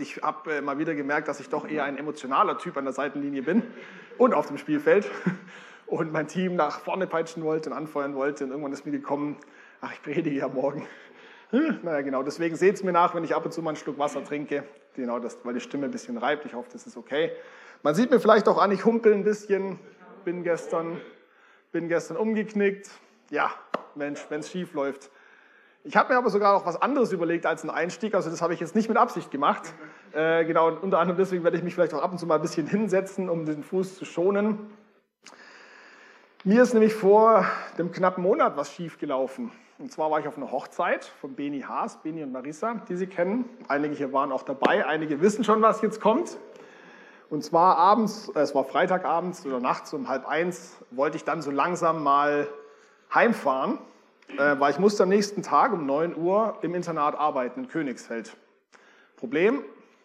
ich habe mal wieder gemerkt, dass ich doch eher ein emotionaler Typ an der Seitenlinie bin und auf dem Spielfeld und mein Team nach vorne peitschen wollte und anfeuern wollte und irgendwann ist mir gekommen, ach, ich predige ja morgen. Naja, genau, deswegen seht es mir nach, wenn ich ab und zu mal einen Schluck Wasser trinke, genau, weil die Stimme ein bisschen reibt, ich hoffe, das ist okay. Man sieht mir vielleicht auch an, ich humpel ein bisschen, bin gestern umgeknickt, ja, Mensch, wenn es schief läuft. Ich habe mir aber sogar noch was anderes überlegt als einen Einstieg, also das habe ich jetzt nicht mit Absicht gemacht. Genau, und unter anderem deswegen werde ich mich vielleicht auch ab und zu mal ein bisschen hinsetzen, um den Fuß zu schonen. Mir ist nämlich vor dem knappen Monat was schief gelaufen. Und zwar war ich auf einer Hochzeit von Beni Haas, Beni und Marissa, die Sie kennen. Einige hier waren auch dabei, einige wissen schon, was jetzt kommt. Und zwar abends, es war Freitagabends oder nachts um 12:30, wollte ich dann so langsam mal heimfahren. Weil ich musste am nächsten Tag um 9 Uhr im Internat arbeiten in Königsfeld. Problem,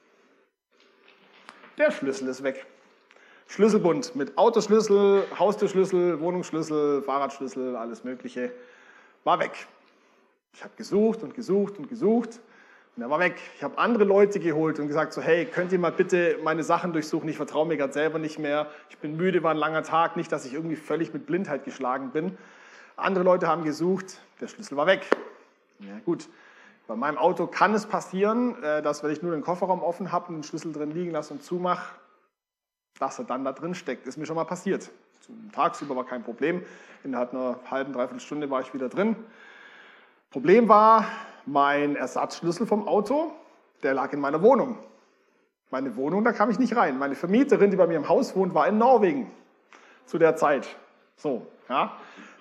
der Schlüssel ist weg. Schlüsselbund mit Autoschlüssel, Haustürschlüssel, Wohnungsschlüssel, Fahrradschlüssel, alles Mögliche, war weg. Ich habe gesucht und gesucht und gesucht und er war weg. Ich habe andere Leute geholt und gesagt so, hey, könnt ihr mal bitte meine Sachen durchsuchen? Ich vertraue mir gerade selber nicht mehr. Ich bin müde, war ein langer Tag, nicht, dass ich irgendwie völlig mit Blindheit geschlagen bin. Andere Leute haben gesucht, der Schlüssel war weg. Ja gut, bei meinem Auto kann es passieren, dass wenn ich nur den Kofferraum offen habe und den Schlüssel drin liegen lasse und zumache, dass er dann da drin steckt. Ist mir schon mal passiert. Tagsüber war kein Problem. Innerhalb einer halben, dreiviertel Stunde war ich wieder drin. Problem war, mein Ersatzschlüssel vom Auto, der lag in meiner Wohnung. Meine Wohnung, da kam ich nicht rein. Meine Vermieterin, die bei mir im Haus wohnt, war in Norwegen zu der Zeit. So, ja.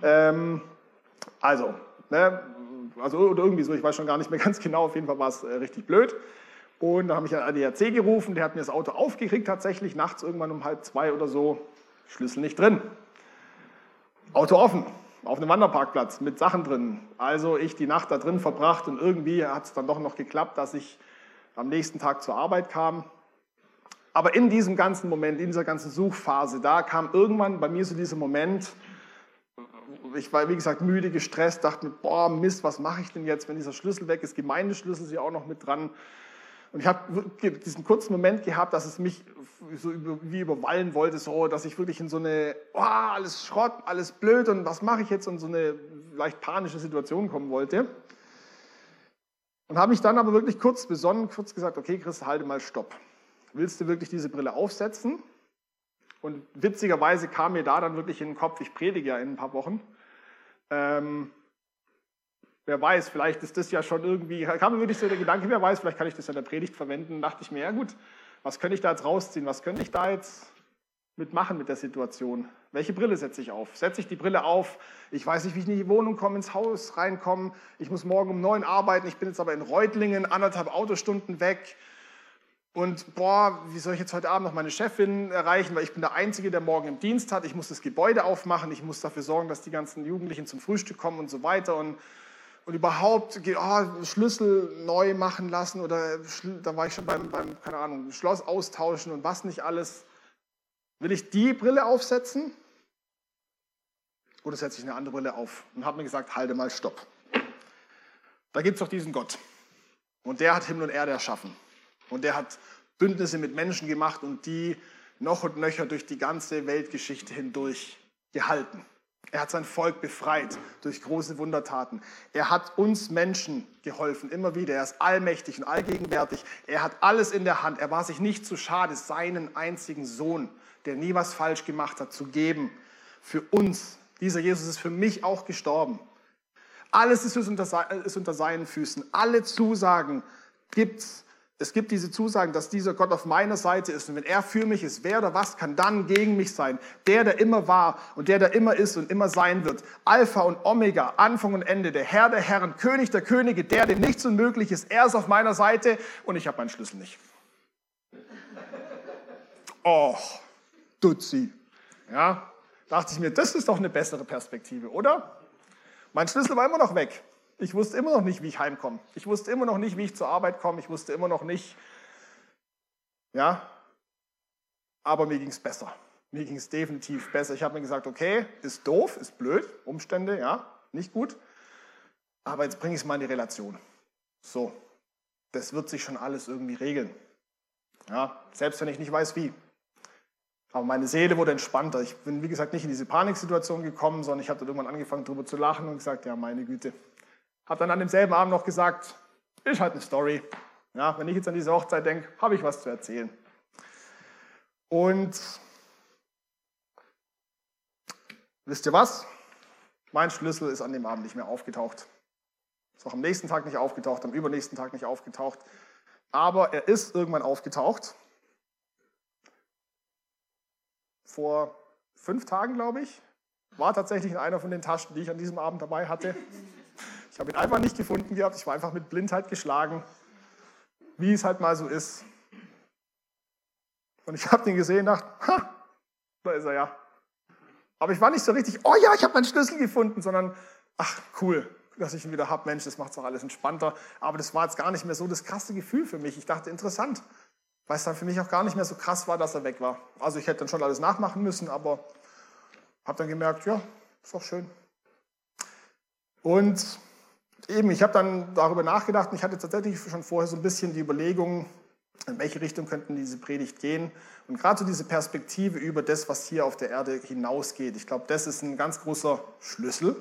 Also oder irgendwie so, ich weiß schon gar nicht mehr ganz genau, auf jeden Fall war es richtig blöd. Und dann habe ich einen ADAC gerufen, der hat mir das Auto aufgekriegt, tatsächlich nachts irgendwann um 1:30 oder so, Schlüssel nicht drin. Auto offen, auf einem Wanderparkplatz mit Sachen drin. Also ich die Nacht da drin verbracht und irgendwie hat es dann doch noch geklappt, dass ich am nächsten Tag zur Arbeit kam. Aber in diesem ganzen Moment, in dieser ganzen Suchphase, da kam irgendwann bei mir so dieser Moment, ich war, wie gesagt, müde, gestresst, dachte mir, boah, Mist, was mache ich denn jetzt, wenn dieser Schlüssel weg ist? Gemeindeschlüssel ist ja auch noch mit dran. Und ich habe diesen kurzen Moment gehabt, dass es mich so wie überwallen wollte, so, dass ich wirklich in so eine, oh, alles Schrott, alles blöd und was mache ich jetzt, und so eine leicht panische Situation kommen wollte. Und habe mich dann aber wirklich kurz besonnen, kurz gesagt, okay, Chris, halte mal Stopp. Willst du wirklich diese Brille aufsetzen? Und witzigerweise kam mir da dann wirklich in den Kopf, ich predige ja in ein paar Wochen. Wer weiß, vielleicht ist das ja schon irgendwie, kam mir wirklich so der Gedanke, wer weiß, vielleicht kann ich das ja in der Predigt verwenden. Und dachte ich mir, ja gut, was könnte ich da jetzt rausziehen? Was könnte ich da jetzt mitmachen mit der Situation? Welche Brille setze ich auf? Setze ich die Brille auf? Ich weiß nicht, wie ich in die Wohnung komme, ins Haus reinkomme. Ich muss morgen um 9 arbeiten. Ich bin jetzt aber in Reutlingen, 1,5 Autostunden weg. Und boah, wie soll ich jetzt heute Abend noch meine Chefin erreichen, weil ich bin der Einzige, der morgen im Dienst hat. Ich muss das Gebäude aufmachen, ich muss dafür sorgen, dass die ganzen Jugendlichen zum Frühstück kommen und so weiter. Und überhaupt Schlüssel neu machen lassen oder da war ich schon beim keine Ahnung, Schloss austauschen und was nicht alles. Will ich die Brille aufsetzen oder setze ich eine andere Brille auf? Und habe mir gesagt, halte mal Stopp. Da gibt es doch diesen Gott und der hat Himmel und Erde erschaffen. Und der hat Bündnisse mit Menschen gemacht und die noch und nöcher durch die ganze Weltgeschichte hindurch gehalten. Er hat sein Volk befreit durch große Wundertaten. Er hat uns Menschen geholfen, immer wieder. Er ist allmächtig und allgegenwärtig. Er hat alles in der Hand. Er war sich nicht zu schade, seinen einzigen Sohn, der nie was falsch gemacht hat, zu geben. Für uns. Dieser Jesus ist für mich auch gestorben. Alles ist unter seinen Füßen. Alle Zusagen gibt's. Es gibt diese Zusagen, dass dieser Gott auf meiner Seite ist. Und wenn er für mich ist, wer oder was kann dann gegen mich sein? Der immer war und der immer ist und immer sein wird. Alpha und Omega, Anfang und Ende, der Herr der Herren, König der Könige, der, dem nichts unmöglich ist. Er ist auf meiner Seite und ich habe meinen Schlüssel nicht. Oh, Dutzi. Ja, dachte ich mir, das ist doch eine bessere Perspektive, oder? Mein Schlüssel war immer noch weg. Ich wusste immer noch nicht, wie ich heimkomme. Ich wusste immer noch nicht, wie ich zur Arbeit komme. Ich wusste immer noch nicht, ja, aber mir ging es besser. Mir ging es definitiv besser. Ich habe mir gesagt, okay, ist doof, ist blöd, Umstände, ja, nicht gut, aber jetzt bringe ich es mal in die Relation. So, das wird sich schon alles irgendwie regeln. Ja, selbst wenn ich nicht weiß, wie. Aber meine Seele wurde entspannter. Ich bin, wie gesagt, nicht in diese Paniksituation gekommen, sondern ich habe dann irgendwann angefangen, darüber zu lachen und gesagt, ja, meine Güte. Habe dann an demselben Abend noch gesagt, ist halt eine Story. Ja, wenn ich jetzt an diese Hochzeit denke, habe ich was zu erzählen. Und wisst ihr was? Mein Schlüssel ist an dem Abend nicht mehr aufgetaucht. Ist auch am nächsten Tag nicht aufgetaucht, am übernächsten Tag nicht aufgetaucht. Aber er ist irgendwann aufgetaucht. Vor 5 Tagen, glaube ich, war tatsächlich in einer von den Taschen, die ich an diesem Abend dabei hatte. Ich habe ihn einfach nicht gefunden gehabt. Ich war einfach mit Blindheit geschlagen, wie es halt mal so ist. Und ich habe den gesehen und dachte, ha, da ist er ja. Aber ich war nicht so richtig, oh ja, ich habe meinen Schlüssel gefunden, sondern, ach cool, dass ich ihn wieder habe. Mensch, das macht es auch alles entspannter. Aber das war jetzt gar nicht mehr so das krasse Gefühl für mich. Ich dachte, interessant, weil es dann für mich auch gar nicht mehr so krass war, dass er weg war. Also ich hätte dann schon alles nachmachen müssen, aber habe dann gemerkt, ja, ist doch schön. Und eben, ich habe dann darüber nachgedacht und ich hatte tatsächlich schon vorher so ein bisschen die Überlegung, in welche Richtung könnten diese Predigt gehen. Und gerade so diese Perspektive über das, was hier auf der Erde hinausgeht, ich glaube, das ist ein ganz großer Schlüssel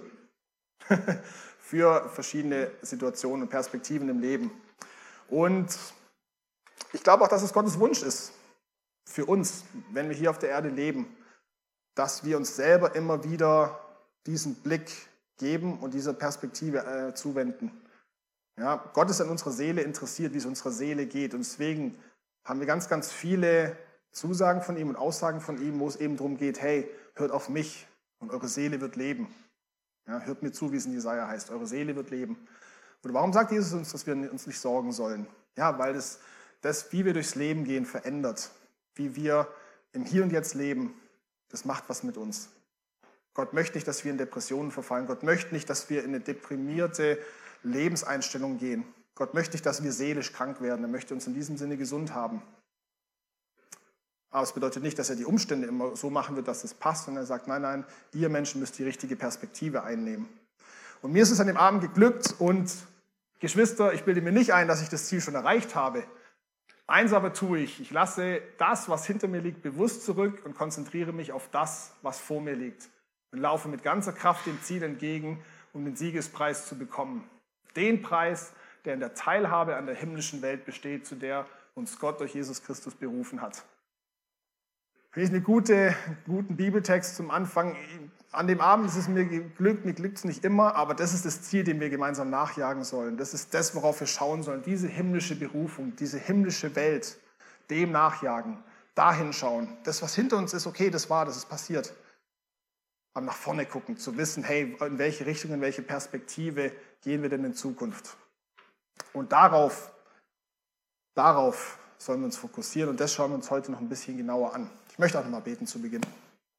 für verschiedene Situationen und Perspektiven im Leben. Und ich glaube auch, dass es Gottes Wunsch ist für uns, wenn wir hier auf der Erde leben, dass wir uns selber immer wieder diesen Blick geben und dieser Perspektive zuwenden. Ja, Gott ist an unserer Seele interessiert, wie es unserer Seele geht. Und deswegen haben wir ganz, ganz viele Zusagen von ihm und Aussagen von ihm, wo es eben darum geht, hey, hört auf mich und eure Seele wird leben. Ja, hört mir zu, wie es in Jesaja heißt, eure Seele wird leben. Und warum sagt Jesus uns, dass wir uns nicht sorgen sollen? Ja, weil das, wie wir durchs Leben gehen, verändert. Wie wir im Hier und Jetzt leben, das macht was mit uns. Gott möchte nicht, dass wir in Depressionen verfallen. Gott möchte nicht, dass wir in eine deprimierte Lebenseinstellung gehen. Gott möchte nicht, dass wir seelisch krank werden. Er möchte uns in diesem Sinne gesund haben. Aber es bedeutet nicht, dass er die Umstände immer so machen wird, dass es passt. Und er sagt, nein, nein, ihr Menschen müsst die richtige Perspektive einnehmen. Und mir ist es an dem Abend geglückt. Und Geschwister, ich bilde mir nicht ein, dass ich das Ziel schon erreicht habe. Eins aber tue ich. Ich lasse das, was hinter mir liegt, bewusst zurück und konzentriere mich auf das, was vor mir liegt. Und laufe mit ganzer Kraft dem Ziel entgegen, um den Siegespreis zu bekommen. Den Preis, der in der Teilhabe an der himmlischen Welt besteht, zu der uns Gott durch Jesus Christus berufen hat. Finde ich einen guten Bibeltext zum Anfang. An dem Abend ist es mir glückt es nicht immer, aber das ist das Ziel, dem wir gemeinsam nachjagen sollen. Das ist das, worauf wir schauen sollen. Diese himmlische Berufung, diese himmlische Welt, dem nachjagen, dahin schauen. Das, was hinter uns ist, okay, das ist passiert. Aber nach vorne gucken, zu wissen, hey, in welche Richtung, in welche Perspektive gehen wir denn in Zukunft? Und darauf sollen wir uns fokussieren und das schauen wir uns heute noch ein bisschen genauer an. Ich möchte auch noch mal beten zu Beginn.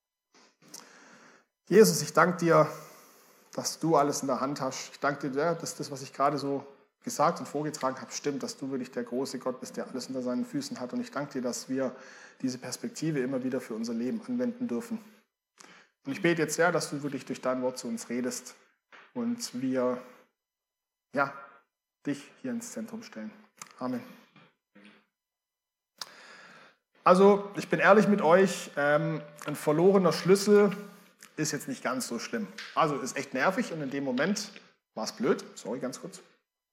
Jesus, ich danke dir, dass du alles in der Hand hast. Ich danke dir, dass das, was ich gerade so gesagt und vorgetragen habe, stimmt, dass du wirklich der große Gott bist, der alles unter seinen Füßen hat. Und ich danke dir, dass wir diese Perspektive immer wieder für unser Leben anwenden dürfen. Und ich bete jetzt sehr, dass du wirklich durch dein Wort zu uns redest und wir dich hier ins Zentrum stellen. Amen. Also, ich bin ehrlich mit euch, ein verlorener Schlüssel ist jetzt nicht ganz so schlimm. Also, ist echt nervig und in dem Moment war es blöd. Sorry, ganz kurz.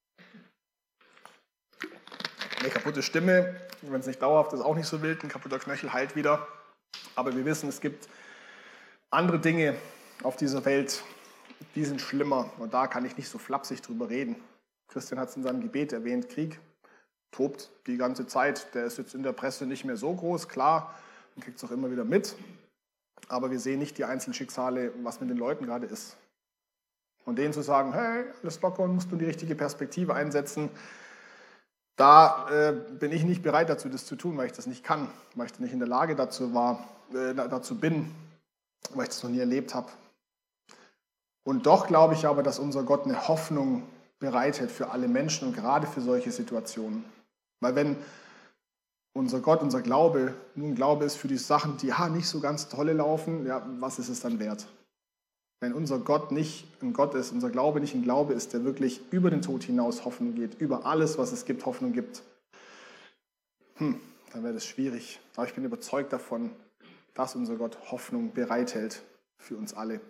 Eine kaputte Stimme, wenn es nicht dauerhaft ist, auch nicht so wild. Ein kaputter Knöchel heilt wieder. Aber wir wissen, es gibt andere Dinge auf dieser Welt, die sind schlimmer. Und da kann ich nicht so flapsig drüber reden. Christian hat es in seinem Gebet erwähnt, Krieg tobt die ganze Zeit. Der ist jetzt in der Presse nicht mehr so groß, klar, man kriegt es auch immer wieder mit. Aber wir sehen nicht die einzelnen Schicksale, was mit den Leuten gerade ist. Und denen zu sagen, hey, alles locker und musst du die richtige Perspektive einsetzen, da bin ich nicht bereit dazu, das zu tun, weil ich das nicht kann, weil ich nicht in der Lage dazu bin, weil ich das noch nie erlebt habe. Und doch glaube ich aber, dass unser Gott eine Hoffnung bereitet für alle Menschen und gerade für solche Situationen. Weil wenn unser Gott, unser Glaube, nur ein Glaube ist für die Sachen, die nicht so ganz tolle laufen, ja, was ist es dann wert? Wenn unser Gott nicht ein Gott ist, unser Glaube nicht ein Glaube ist, der wirklich über den Tod hinaus Hoffnung geht, über alles, was es gibt, Hoffnung gibt, dann wäre das schwierig. Aber ich bin überzeugt davon, dass unser Gott Hoffnung bereithält für uns alle.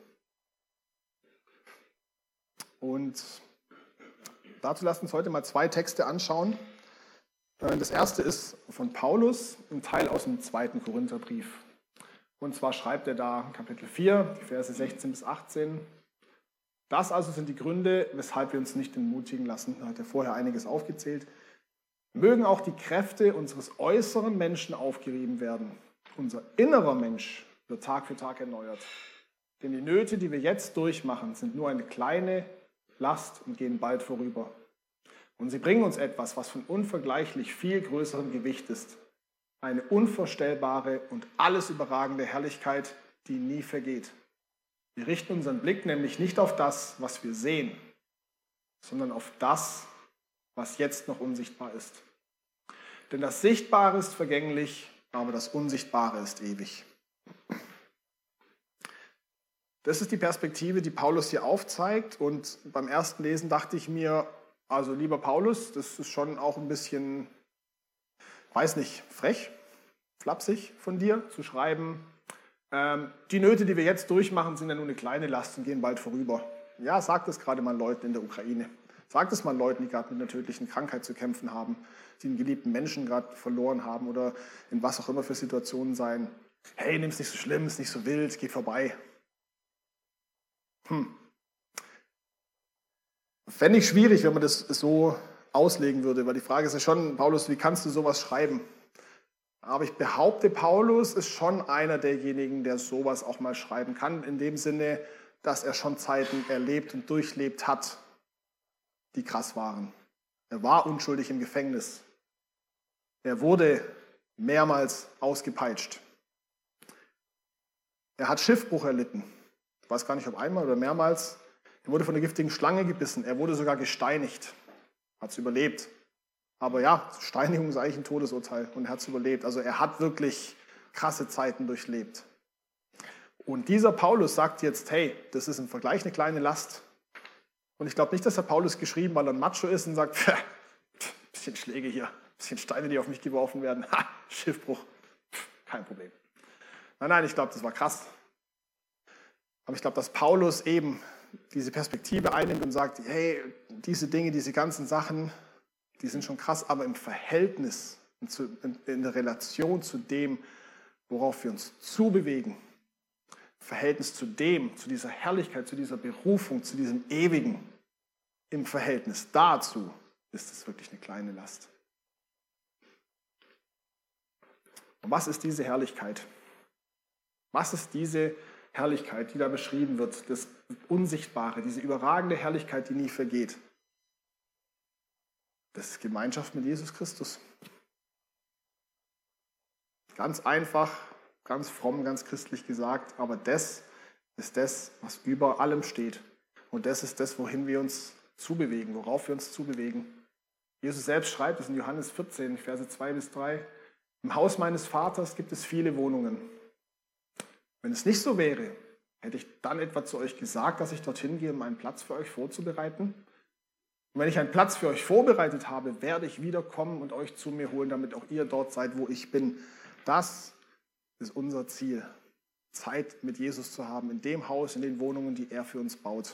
Und dazu lasst uns heute mal 2 Texte anschauen. Das erste ist von Paulus, ein Teil aus dem 2. Korintherbrief. Und zwar schreibt er da Kapitel 4, die Verse 16 bis 18. Das also sind die Gründe, weshalb wir uns nicht entmutigen lassen. Da hat er vorher einiges aufgezählt. Mögen auch die Kräfte unseres äußeren Menschen aufgerieben werden. Unser innerer Mensch wird Tag für Tag erneuert. Denn die Nöte, die wir jetzt durchmachen, sind nur eine kleine Last und gehen bald vorüber. Und sie bringen uns etwas, was von unvergleichlich viel größerem Gewicht ist. Eine unvorstellbare und alles überragende Herrlichkeit, die nie vergeht. Wir richten unseren Blick nämlich nicht auf das, was wir sehen, sondern auf das, was jetzt noch unsichtbar ist. Denn das Sichtbare ist vergänglich, aber das Unsichtbare ist ewig. Das ist die Perspektive, die Paulus hier aufzeigt. Und beim ersten Lesen dachte ich mir, also lieber Paulus, das ist schon auch ein bisschen, weiß nicht, frech, flapsig von dir zu schreiben, die Nöte, die wir jetzt durchmachen, sind ja nur eine kleine Last und gehen bald vorüber. Ja, sagt es gerade mal Leuten in der Ukraine. Sagt es mal Leuten, die gerade mit einer tödlichen Krankheit zu kämpfen haben, die einen geliebten Menschen gerade verloren haben oder in was auch immer für Situationen sein. Hey, nimm's nicht so schlimm, ist nicht so wild, geht vorbei. Fände ich schwierig, wenn man das so auslegen würde, weil die Frage ist ja schon, Paulus, wie kannst du sowas schreiben? Aber ich behaupte, Paulus ist schon einer derjenigen, der sowas auch mal schreiben kann, in dem Sinne, dass er schon Zeiten erlebt und durchlebt hat, die krass waren. Er war unschuldig im Gefängnis. Er wurde mehrmals ausgepeitscht. Er hat Schiffbruch erlitten. Ich weiß gar nicht, ob einmal oder mehrmals. Er wurde von der giftigen Schlange gebissen. Er wurde sogar gesteinigt. Hat es überlebt. Aber ja, Steinigung ist eigentlich ein Todesurteil und er hat es überlebt. Also er hat wirklich krasse Zeiten durchlebt. Und dieser Paulus sagt jetzt, hey, das ist im Vergleich eine kleine Last. Und ich glaube nicht, dass der Paulus geschrieben, weil er ein Macho ist und sagt, bisschen Schläge hier, bisschen Steine, die auf mich geworfen werden. Schiffbruch, kein Problem. Nein, ich glaube, das war krass. Aber ich glaube, dass Paulus eben diese Perspektive einnimmt und sagt, hey, diese Dinge, diese ganzen Sachen, die sind schon krass, aber im Verhältnis, in der Relation zu dem, worauf wir uns zubewegen, im Verhältnis zu dem, zu dieser Herrlichkeit, zu dieser Berufung, zu diesem Ewigen, im Verhältnis dazu ist es wirklich eine kleine Last. Und was ist diese Herrlichkeit? Was ist diese Herrlichkeit, die da beschrieben wird, das Unsichtbare, diese überragende Herrlichkeit, die nie vergeht? Das ist Gemeinschaft mit Jesus Christus. Ganz einfach, ganz fromm, ganz christlich gesagt, aber das ist das, was über allem steht. Und das ist das, wohin wir uns zubewegen, worauf wir uns zubewegen. Jesus selbst schreibt es in Johannes 14, Verse 2 bis 3. Im Haus meines Vaters gibt es viele Wohnungen. Wenn es nicht so wäre, hätte ich dann etwa zu euch gesagt, dass ich dorthin gehe, um einen Platz für euch vorzubereiten? Und wenn ich einen Platz für euch vorbereitet habe, werde ich wiederkommen und euch zu mir holen, damit auch ihr dort seid, wo ich bin. Das ist unser Ziel, Zeit mit Jesus zu haben, in dem Haus, in den Wohnungen, die er für uns baut.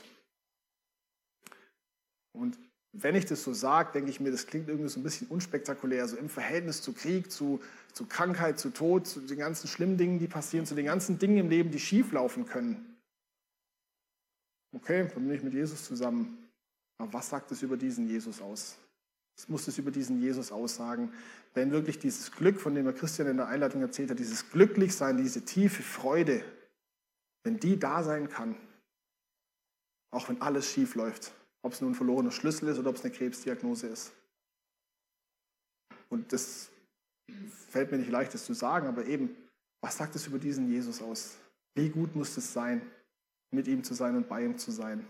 Und wenn ich das so sage, denke ich mir, das klingt irgendwie so ein bisschen unspektakulär, so im Verhältnis zu Krieg, zu Krankheit, zu Tod, zu den ganzen schlimmen Dingen, die passieren, zu den ganzen Dingen im Leben, die schief laufen können. Okay, dann bin ich mit Jesus zusammen. Aber was sagt es über diesen Jesus aus? Was muss es über diesen Jesus aussagen, wenn wirklich dieses Glück, von dem Christian in der Einleitung erzählt hat, dieses Glücklichsein, diese tiefe Freude, wenn die da sein kann, auch wenn alles schief läuft, ob es nun ein verlorener Schlüssel ist oder ob es eine Krebsdiagnose ist. Und das fällt mir nicht leicht, das zu sagen, aber eben, was sagt es über diesen Jesus aus? Wie gut muss es sein, mit ihm zu sein und bei ihm zu sein?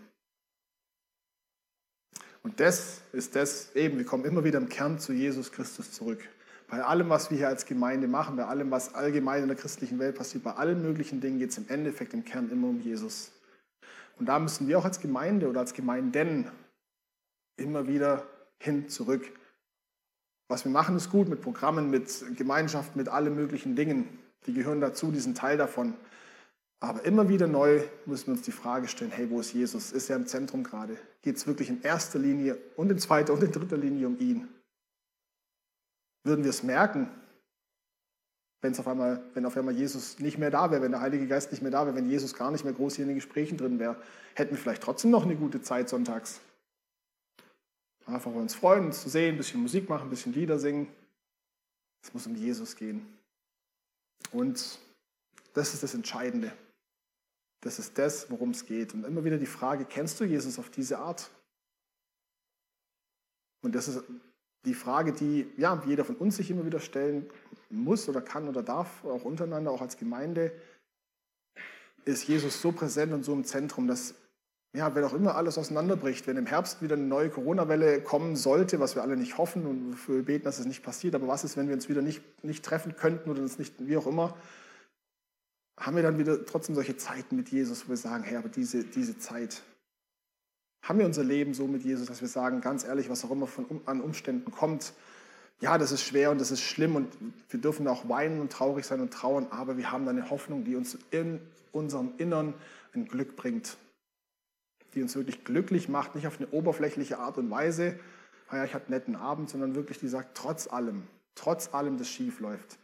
Und das ist das, eben, wir kommen immer wieder im Kern zu Jesus Christus zurück. Bei allem, was wir hier als Gemeinde machen, bei allem, was allgemein in der christlichen Welt passiert, bei allen möglichen Dingen geht es im Endeffekt im Kern immer um Jesus. Und da müssen wir auch als Gemeinde oder als Gemeinden immer wieder hin zurück. Was wir machen, ist gut mit Programmen, mit Gemeinschaft, mit allen möglichen Dingen. Die gehören dazu, die sind Teil davon. Aber immer wieder neu müssen wir uns die Frage stellen, hey, wo ist Jesus? Ist er im Zentrum gerade? Geht es wirklich in erster Linie und in zweiter und in dritter Linie um ihn? Würden wir es merken, wenn auf einmal Jesus nicht mehr da wäre, wenn der Heilige Geist nicht mehr da wäre, wenn Jesus gar nicht mehr groß hier in den Gesprächen drin wäre, hätten wir vielleicht trotzdem noch eine gute Zeit sonntags. Einfach uns freuen, uns zu sehen, ein bisschen Musik machen, ein bisschen Lieder singen. Es muss um Jesus gehen. Und das ist das Entscheidende. Das ist das, worum es geht. Und immer wieder die Frage, kennst du Jesus auf diese Art? Und das ist die Frage, die jeder von uns sich immer wieder stellen muss oder kann oder darf, auch untereinander, auch als Gemeinde. Ist Jesus so präsent und so im Zentrum, dass, wenn auch immer alles auseinanderbricht, wenn im Herbst wieder eine neue Corona-Welle kommen sollte, was wir alle nicht hoffen und wofür wir beten, dass es nicht passiert, aber was ist, wenn wir uns wieder nicht treffen könnten oder uns nicht, wie auch immer, haben wir dann wieder trotzdem solche Zeiten mit Jesus, wo wir sagen, hey, aber diese Zeit, haben wir unser Leben so mit Jesus, dass wir sagen, ganz ehrlich, was auch immer an Umständen kommt, ja, das ist schwer und das ist schlimm und wir dürfen auch weinen und traurig sein und trauern, aber wir haben da eine Hoffnung, die uns in unserem Innern ein Glück bringt, die uns wirklich glücklich macht, nicht auf eine oberflächliche Art und Weise, ich hatte einen netten Abend, sondern wirklich, die sagt, trotz allem, das schief läuft,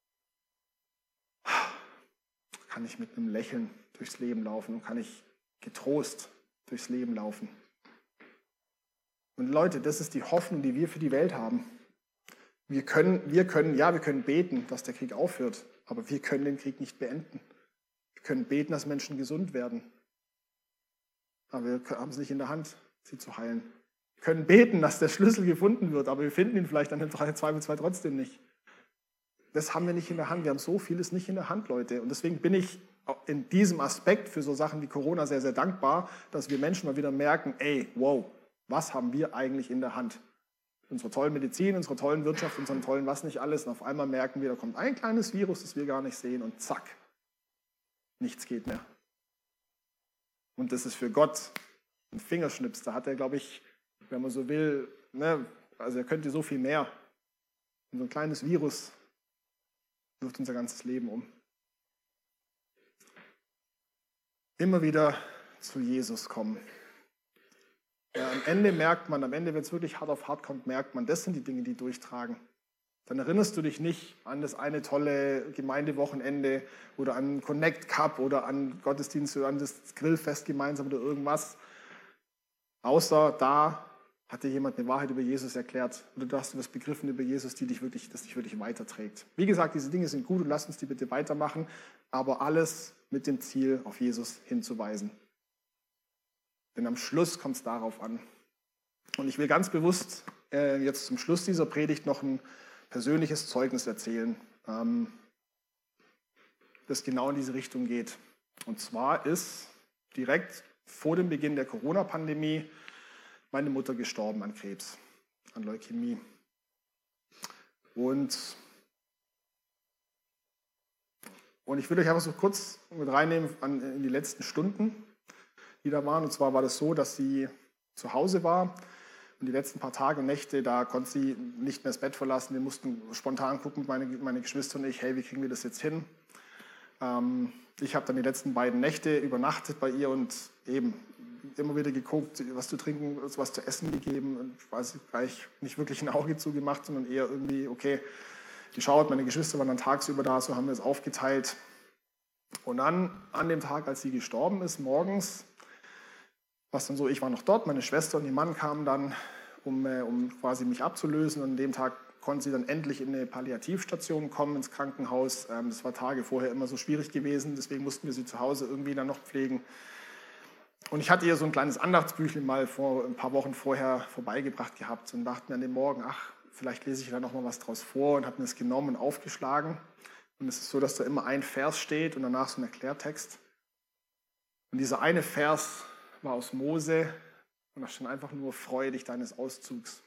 kann ich mit einem Lächeln durchs Leben laufen und kann ich getrost durchs Leben laufen. Und Leute, das ist die Hoffnung, die wir für die Welt haben. Wir können beten, dass der Krieg aufhört, aber wir können den Krieg nicht beenden. Wir können beten, dass Menschen gesund werden, aber wir haben es nicht in der Hand, sie zu heilen. Wir können beten, dass der Schlüssel gefunden wird, aber wir finden ihn vielleicht an dem Zweifelsfall trotzdem nicht. Das haben wir nicht in der Hand. Wir haben so vieles nicht in der Hand, Leute. Und deswegen bin ich in diesem Aspekt für so Sachen wie Corona sehr, sehr dankbar, dass wir Menschen mal wieder merken, was haben wir eigentlich in der Hand? Unsere tollen Medizin, unsere tollen Wirtschaft, unseren tollen was nicht alles. Und auf einmal merken wir, da kommt ein kleines Virus, das wir gar nicht sehen und zack, nichts geht mehr. Und das ist für Gott ein Fingerschnips. Da hat er, glaube ich, wenn man so will, also er könnte so viel mehr. Und so ein kleines Virus wirft unser ganzes Leben um. Immer wieder zu Jesus kommen. Ja, am Ende, wenn es wirklich hart auf hart kommt, merkt man, das sind die Dinge, die durchtragen. Dann erinnerst du dich nicht an das eine tolle Gemeindewochenende oder an Connect Cup oder an Gottesdienst oder an das Grillfest gemeinsam oder irgendwas. Außer da hat dir jemand eine Wahrheit über Jesus erklärt oder du hast was begriffen über Jesus, das dich wirklich weiterträgt. Wie gesagt, diese Dinge sind gut und lasst uns die bitte weitermachen, aber alles mit dem Ziel, auf Jesus hinzuweisen. Denn am Schluss kommt es darauf an. Und ich will ganz bewusst jetzt zum Schluss dieser Predigt noch ein persönliches Zeugnis erzählen, das genau in diese Richtung geht. Und zwar ist direkt vor dem Beginn der Corona-Pandemie meine Mutter gestorben an Krebs, an Leukämie. Und ich will euch einfach so kurz mit reinnehmen in die letzten Stunden, die da waren. Und zwar war das so, dass sie zu Hause war und die letzten paar Tage und Nächte, da konnte sie nicht mehr das Bett verlassen. Wir mussten spontan gucken, meine Geschwister und ich, hey, wie kriegen wir das jetzt hin? Ich habe dann die letzten beiden Nächte übernachtet bei ihr und eben immer wieder geguckt, was zu trinken, was zu essen gegeben. Und ich weiß gleich nicht wirklich ein Auge zugemacht, sondern eher irgendwie, okay, geschaut. Meine Geschwister waren dann tagsüber da, so haben wir es aufgeteilt. Und dann an dem Tag, als sie gestorben ist, morgens, was dann so, ich war noch dort, meine Schwester und ihr Mann kamen dann, um quasi mich abzulösen. Und an dem Tag konnte sie dann endlich in eine Palliativstation kommen, ins Krankenhaus. Das war Tage vorher immer so schwierig gewesen, deswegen mussten wir sie zu Hause irgendwie dann noch pflegen. Und ich hatte ihr so ein kleines Andachtsbüchlein mal vor ein paar Wochen vorher vorbeigebracht gehabt und dachte mir an dem Morgen, vielleicht lese ich da noch mal was draus vor und habe mir das genommen und aufgeschlagen. Und es ist so, dass da immer ein Vers steht und danach so ein Erklärtext. Und dieser eine Vers war aus Mose und da stand einfach nur, freue dich deines Auszugs.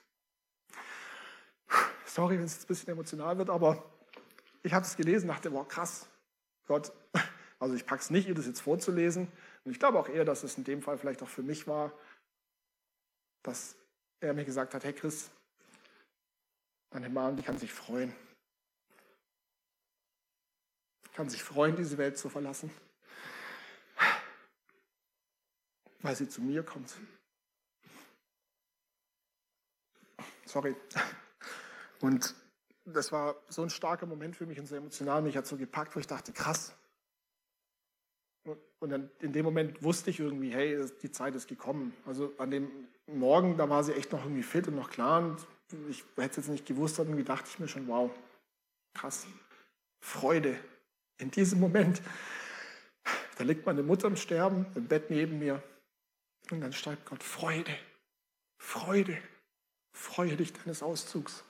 Sorry, wenn es jetzt ein bisschen emotional wird, aber ich habe es gelesen und dachte, wow, krass, Gott, also ich packe es nicht, ihr das jetzt vorzulesen. Und ich glaube auch eher, dass es in dem Fall vielleicht auch für mich war, dass er mir gesagt hat, hey Chris, Meine Mom, die kann sich freuen. Kann sich freuen, diese Welt zu verlassen. Weil sie zu mir kommt. Sorry. Und das war so ein starker Moment für mich und so emotional. Mich hat so gepackt, wo ich dachte, krass. Und dann in dem Moment wusste ich irgendwie, hey, die Zeit ist gekommen. Also an dem Morgen, da war sie echt noch irgendwie fit und noch klar. Und ich hätte es jetzt nicht gewusst, aber irgendwie dachte ich mir schon, wow, krass. Freude. In diesem Moment, da liegt meine Mutter im Sterben, im Bett neben mir. Und dann schreibt Gott, Freude, Freude, freue dich deines Auszugs.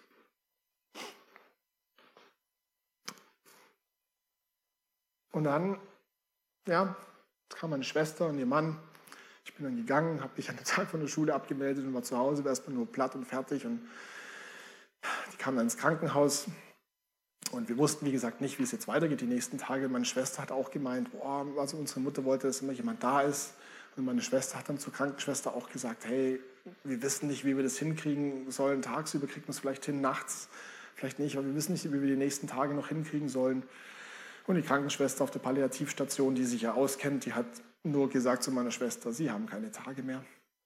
Und dann, ja, kam meine Schwester und ihr Mann. Ich bin dann gegangen, habe mich an den Tag von der Schule abgemeldet und war zu Hause, war erstmal nur platt und fertig. Und die kamen dann ins Krankenhaus. Und wir wussten, wie gesagt, nicht, wie es jetzt weitergeht die nächsten Tage. Meine Schwester hat auch gemeint, boah, also unsere Mutter wollte, dass immer jemand da ist. Und meine Schwester hat dann zur Krankenschwester auch gesagt, hey, wir wissen nicht, wie wir das hinkriegen sollen. Tagsüber kriegen wir es vielleicht hin, nachts vielleicht nicht, aber wir wissen nicht, wie wir die nächsten Tage noch hinkriegen sollen. Und die Krankenschwester auf der Palliativstation, die sich ja auskennt, die hat nur gesagt zu meiner Schwester, sie haben keine Tage mehr.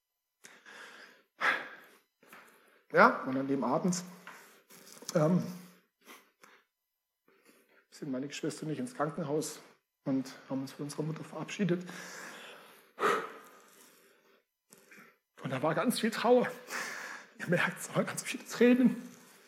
Ja, und an dem Abend sind meine Geschwister und ich ins Krankenhaus und haben uns von unserer Mutter verabschiedet. Und da war ganz viel Trauer. Ihr merkt, es waren ganz viele Tränen.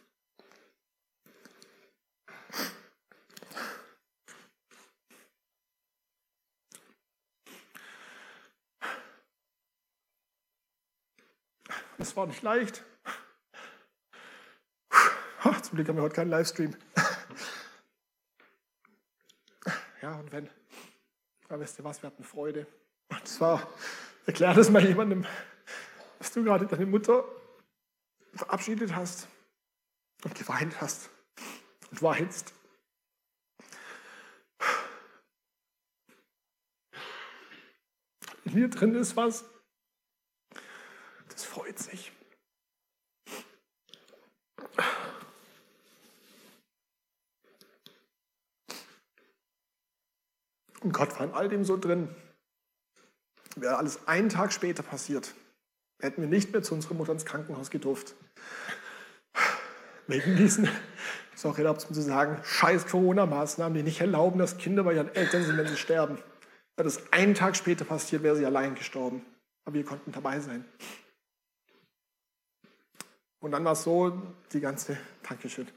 Es war nicht leicht. Zum Glück haben wir heute keinen Livestream. Ja, und wenn, dann wisst ihr was, wir hatten Freude. Und zwar, erklär das mal jemandem, dass du gerade deine Mutter verabschiedet hast und geweint hast und weinst. In mir drin ist was, das freut sich. Und Gott war in all dem so drin. Wäre alles einen Tag später passiert, hätten wir nicht mehr zu unserer Mutter ins Krankenhaus gedurft. Wegen diesen, sorry, erlaubt es mir zu sagen, scheiß Corona-Maßnahmen, die nicht erlauben, dass Kinder bei ihren Eltern sind, wenn sie sterben. Wäre das einen Tag später passiert, wäre sie allein gestorben. Aber wir konnten dabei sein. Und dann war es so, Dankeschön.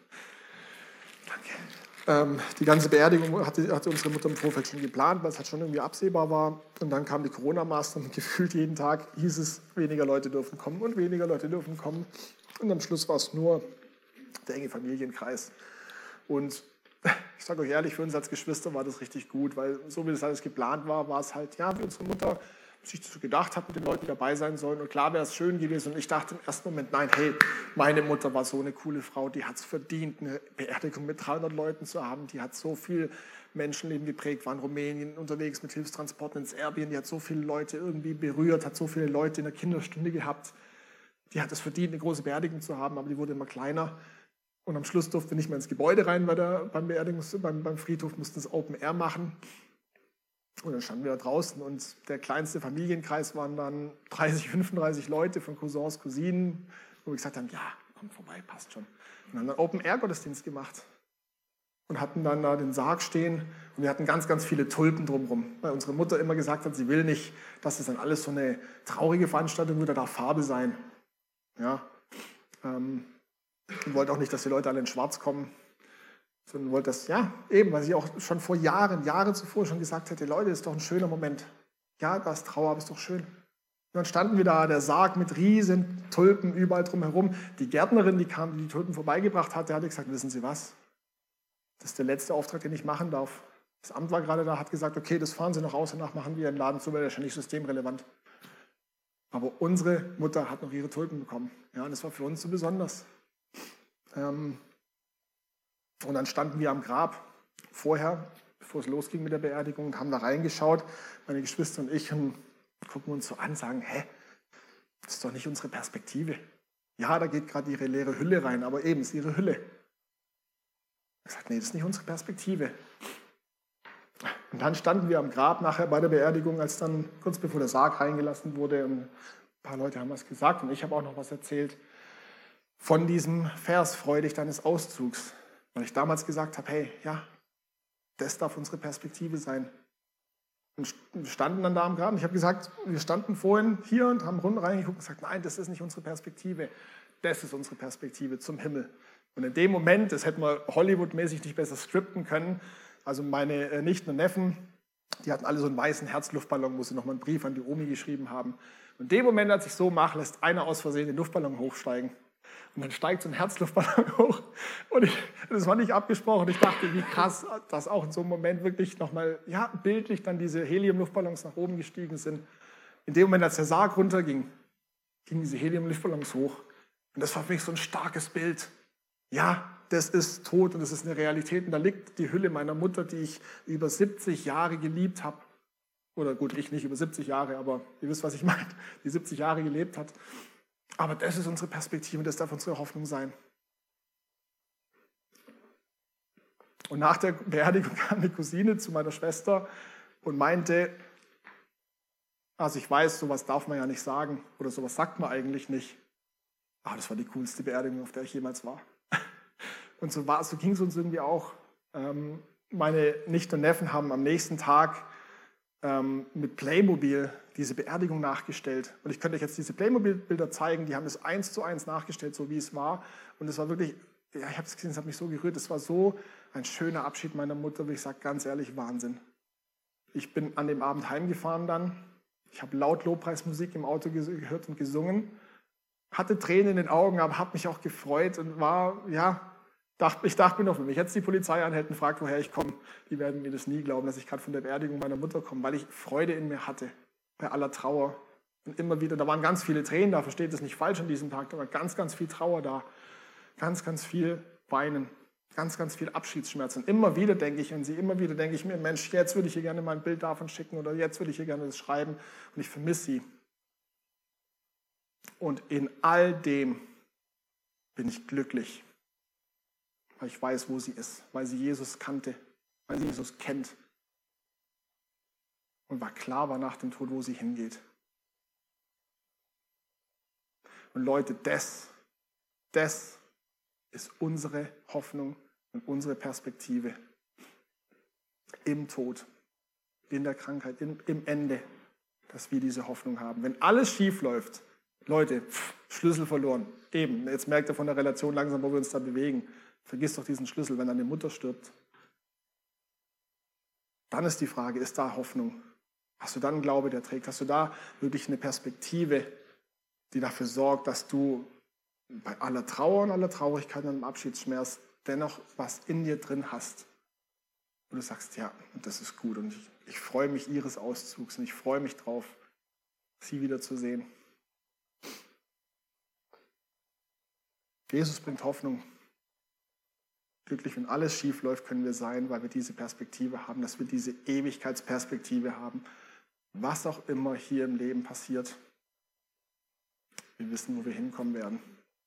Danke. Die ganze Beerdigung hatte unsere Mutter im Vorfeld schon geplant, weil es halt schon irgendwie absehbar war. Und dann kamen die Corona-Maßnahmen. Gefühlt jeden Tag hieß es, weniger Leute dürfen kommen und weniger Leute dürfen kommen. Und am Schluss war es nur der enge Familienkreis. Und ich sage euch ehrlich, für uns als Geschwister war das richtig gut, weil so wie das alles geplant war, war es halt, ja, wie unsere Mutter sich so gedacht hat, mit den Leuten, die dabei sein sollen. Und klar wäre es schön gewesen. Und ich dachte im ersten Moment, nein, hey, meine Mutter war so eine coole Frau, die hat es verdient, eine Beerdigung mit 300 Leuten zu haben. Die hat so viel Menschenleben geprägt, war in Rumänien unterwegs mit Hilfstransporten in Serbien. Die hat so viele Leute irgendwie berührt, hat so viele Leute in der Kinderstunde gehabt. Die hat es verdient, eine große Beerdigung zu haben, aber die wurde immer kleiner. Und am Schluss durften wir nicht mehr ins Gebäude rein, weil beim Friedhof mussten es Open Air machen. Und dann standen wir da draußen und der kleinste Familienkreis waren dann 30, 35 Leute von Cousins, Cousinen, wo wir gesagt haben, ja, kommt vorbei, passt schon. Und haben dann Open Air Gottesdienst gemacht und hatten dann da den Sarg stehen und wir hatten ganz, ganz viele Tulpen drumherum, weil unsere Mutter immer gesagt hat, sie will nicht, dass es dann alles so eine traurige Veranstaltung wird, da darf Farbe sein. Ja, und wollte auch nicht, dass die Leute alle in Schwarz kommen. Sondern wollte das, ja, eben, weil sie auch schon vor Jahre zuvor schon gesagt hätte, Leute, das ist doch ein schöner Moment. Ja, da ist Trauer, aber ist doch schön. Und dann standen wir da, der Sarg mit riesen Tulpen überall drumherum. Die Gärtnerin, die die Tulpen vorbeigebracht hat, die hatte gesagt, wissen Sie was? Das ist der letzte Auftrag, den ich machen darf. Das Amt war gerade da, hat gesagt, okay, das fahren Sie noch aus, danach machen wir den Laden zu, weil der ist ja nicht systemrelevant. Aber unsere Mutter hat noch ihre Tulpen bekommen. Ja, und das war für uns so besonders. Und dann standen wir am Grab vorher, bevor es losging mit der Beerdigung, und haben da reingeschaut, meine Geschwister und ich, und gucken uns so an und sagen, hä, das ist doch nicht unsere Perspektive. Ja, da geht gerade ihre leere Hülle rein, aber eben ist ihre Hülle. Ich habe gesagt, nee, das ist nicht unsere Perspektive. Und dann standen wir am Grab nachher bei der Beerdigung, als dann kurz bevor der Sarg reingelassen wurde, und ein paar Leute haben was gesagt und ich habe auch noch was erzählt von diesem Vers, freu dich deines Auszugs. Weil ich damals gesagt habe, hey, ja, das darf unsere Perspektive sein. Und wir standen dann da am Grab. Ich habe gesagt, wir standen vorhin hier und haben rund reingeguckt und gesagt, nein, das ist nicht unsere Perspektive. Das ist unsere Perspektive zum Himmel. Und in dem Moment, das hätten wir Hollywood-mäßig nicht besser skripten können, also meine Nichten und Neffen, die hatten alle so einen weißen Herzluftballon, wo sie nochmal einen Brief an die Omi geschrieben haben. Und in dem Moment, als ich so mache, lässt einer aus Versehen den Luftballon hochsteigen. Und dann steigt so ein Herzluftballon hoch. Und das war nicht abgesprochen. Ich dachte, wie krass, dass auch in so einem Moment wirklich nochmal, ja, bildlich dann diese Helium-Luftballons nach oben gestiegen sind. In dem Moment, als der Sarg runterging, gingen diese Helium-Luftballons hoch. Und das war für mich so ein starkes Bild. Ja, das ist tot und das ist eine Realität. Und da liegt die Hülle meiner Mutter, die ich über 70 Jahre geliebt habe. Oder gut, ich nicht über 70 Jahre, aber ihr wisst, was ich meine, die 70 Jahre gelebt hat. Aber das ist unsere Perspektive und das darf unsere Hoffnung sein. Und nach der Beerdigung kam eine Cousine zu meiner Schwester und meinte, also ich weiß, sowas darf man ja nicht sagen oder sowas sagt man eigentlich nicht. Aber das war die coolste Beerdigung, auf der ich jemals war. Und so ging es uns irgendwie auch. Meine Nichten und Neffen haben am nächsten Tag mit Playmobil diese Beerdigung nachgestellt. Und ich könnte euch jetzt diese Playmobil-Bilder zeigen, die haben es 1:1 nachgestellt, so wie es war. Und es war wirklich, ja, ich habe es gesehen, es hat mich so gerührt. Es war so ein schöner Abschied meiner Mutter, wie ich sage, ganz ehrlich, Wahnsinn. Ich bin an dem Abend heimgefahren dann. Ich habe laut Lobpreismusik im Auto gehört und gesungen. Hatte Tränen in den Augen, aber habe mich auch gefreut und war, ja, ich dachte mir noch, wenn mich jetzt die Polizei anhält und fragt, woher ich komme, die werden mir das nie glauben, dass ich gerade von der Beerdigung meiner Mutter komme, weil ich Freude in mir hatte, bei aller Trauer. Und immer wieder, da waren ganz viele Tränen da, versteht das nicht falsch an diesem Tag, da war ganz, ganz viel Trauer da, ganz, ganz viel Weinen, ganz, ganz viel Abschiedsschmerz. Und immer wieder denke ich an sie, immer wieder denke ich mir, Mensch, jetzt würde ich ihr gerne mal ein Bild davon schicken oder jetzt würde ich ihr gerne das schreiben und ich vermisse sie. Und in all dem bin ich glücklich, weil ich weiß, wo sie ist, weil sie Jesus kannte, weil sie Jesus kennt und weil klar war nach dem Tod, wo sie hingeht. Und Leute, das ist unsere Hoffnung und unsere Perspektive im Tod, in der Krankheit, im Ende, dass wir diese Hoffnung haben. Wenn alles schief läuft, Leute, Schlüssel verloren. Eben, jetzt merkt ihr von der Relation langsam, wo wir uns da bewegen. Vergiss doch diesen Schlüssel, wenn deine Mutter stirbt. Dann ist die Frage, ist da Hoffnung? Hast du dann einen Glaube, der trägt? Hast du da wirklich eine Perspektive, die dafür sorgt, dass du bei aller Trauer und aller Traurigkeit und allem Abschiedsschmerz dennoch was in dir drin hast? Und du sagst, ja, das ist gut und ich freue mich ihres Auszugs und ich freue mich drauf, sie wiederzusehen. Jesus bringt Hoffnung. Glücklich, wenn alles schief läuft, können wir sein, weil wir diese Perspektive haben, dass wir diese Ewigkeitsperspektive haben. Was auch immer hier im Leben passiert, wir wissen, wo wir hinkommen werden.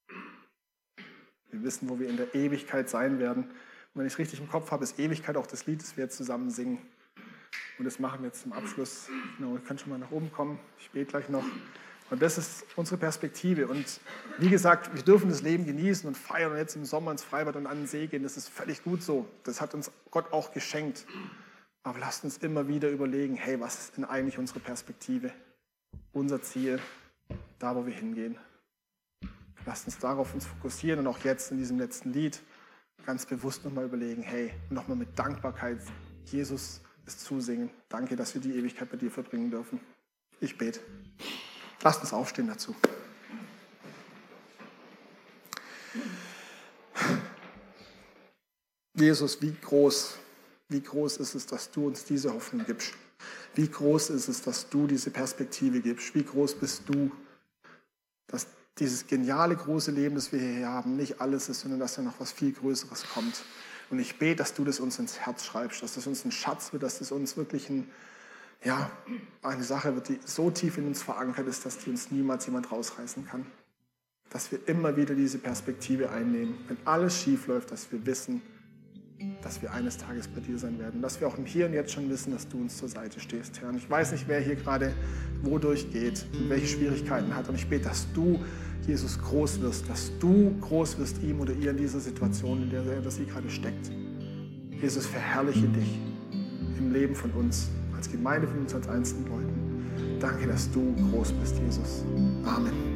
Wir wissen, wo wir in der Ewigkeit sein werden. Und wenn ich es richtig im Kopf habe, ist Ewigkeit auch das Lied, das wir jetzt zusammen singen. Und das machen wir jetzt zum Abschluss. Genau, ihr könnt schon mal nach oben kommen. Ich bete gleich noch. Und das ist unsere Perspektive. Und wie gesagt, wir dürfen das Leben genießen und feiern und jetzt im Sommer ins Freibad und an den See gehen. Das ist völlig gut so. Das hat uns Gott auch geschenkt. Aber lasst uns immer wieder überlegen, hey, was ist denn eigentlich unsere Perspektive? Unser Ziel, da wo wir hingehen. Lasst uns darauf uns fokussieren und auch jetzt in diesem letzten Lied ganz bewusst nochmal überlegen, hey, nochmal mit Dankbarkeit Jesus es zusingen. Danke, dass wir die Ewigkeit bei dir verbringen dürfen. Ich bete. Lasst uns aufstehen dazu. Jesus, wie groß ist es, dass du uns diese Hoffnung gibst? Wie groß ist es, dass du diese Perspektive gibst? Wie groß bist du, dass dieses geniale, große Leben, das wir hier haben, nicht alles ist, sondern dass da noch was viel Größeres kommt. Und ich bete, dass du das uns ins Herz schreibst, dass das uns ein Schatz wird, dass das uns wirklich eine Sache wird, die so tief in uns verankert ist, dass die uns niemals jemand rausreißen kann. dass wir immer wieder diese Perspektive einnehmen, wenn alles schief läuft, dass wir wissen, dass wir eines Tages bei dir sein werden. Dass wir auch im Hier und Jetzt schon wissen, dass du uns zur Seite stehst, Herr. Und ich weiß nicht, wer hier gerade wodurch geht und welche Schwierigkeiten hat. Und ich bete, dass du, Jesus, groß wirst, dass du groß wirst, ihm oder ihr in dieser Situation, in der sie gerade steckt. Jesus, verherrliche dich im Leben von uns, als Gemeinde von uns, als einzelnen Leuten. Danke, dass du groß bist, Jesus. Amen.